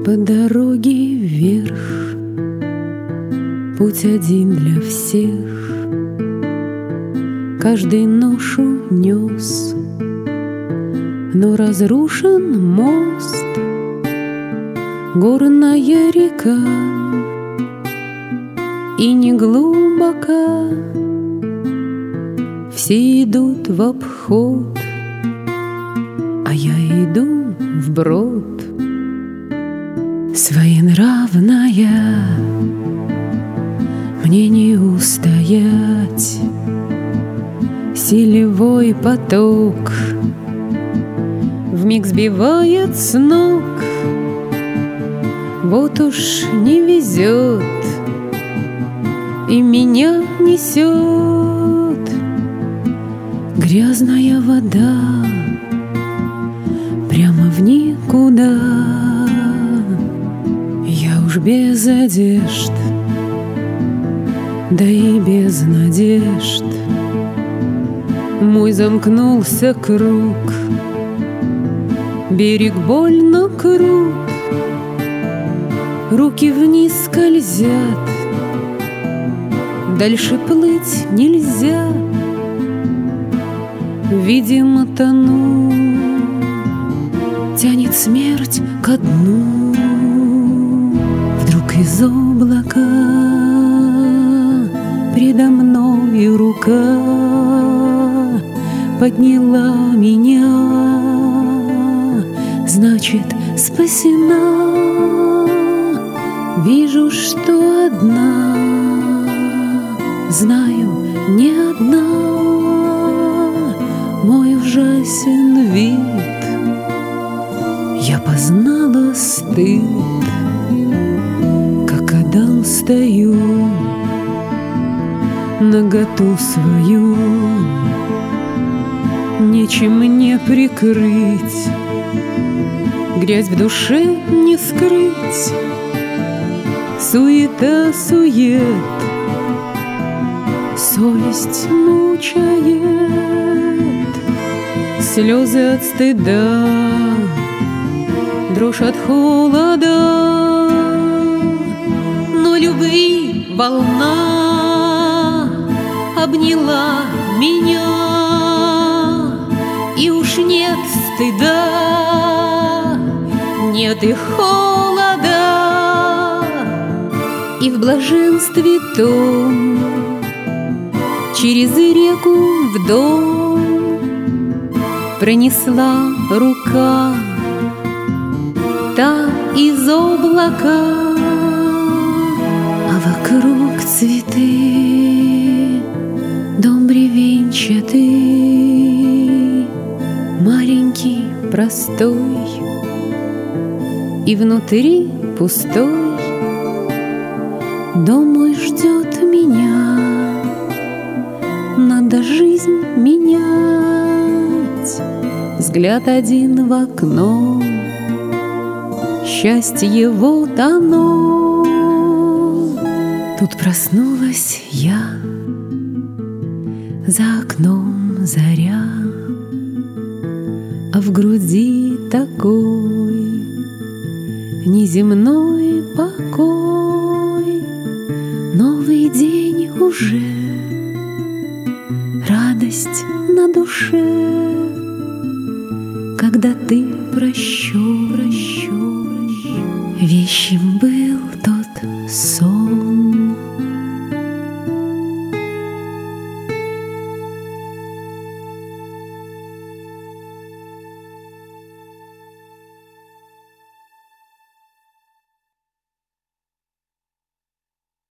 По дороге вверх, путь один для всех, каждый ношу нес, но разрушен мост, горная река, и не глубока. Все идут в обход, а я иду вброд. Своенравная, мне не устоять. Силевой поток вмиг сбивает с ног. Вот уж не везет, и меня несет грязная вода прямо в никуда. Я уж без одежд, да и без надежд. Мой замкнулся круг, берег больно крут, руки вниз скользят, дальше плыть нельзя. Видимо, тону, тянет смерть ко дну. Вдруг из облака предо мною рука подняла меня, значит, спасена. Вижу, что одна, знаю, не одна. Мой ужасен вид, я познала стыд. Как Адам стою, наготу свою нечем мне прикрыть, грязь в душе не скрыть. Суета, сует, совесть мучает, слезы от стыда, дрожь от холода. Но любви волна обняла меня, и уж нет стыда, нет и холода. И в блаженстве том через реку в дом пронесла рука та из облака, а вокруг цветы, дом бревенчатый, маленький, простой, и внутри пустой. Дом мой ждет меня, надо жизнь менять. Взгляд один в окно, счастье вот оно. Тут проснулась я, за окном заря, а в груди такой неземной покой. Новый день уже, радость на душе, когда ты прощен. Вещим был тот сон.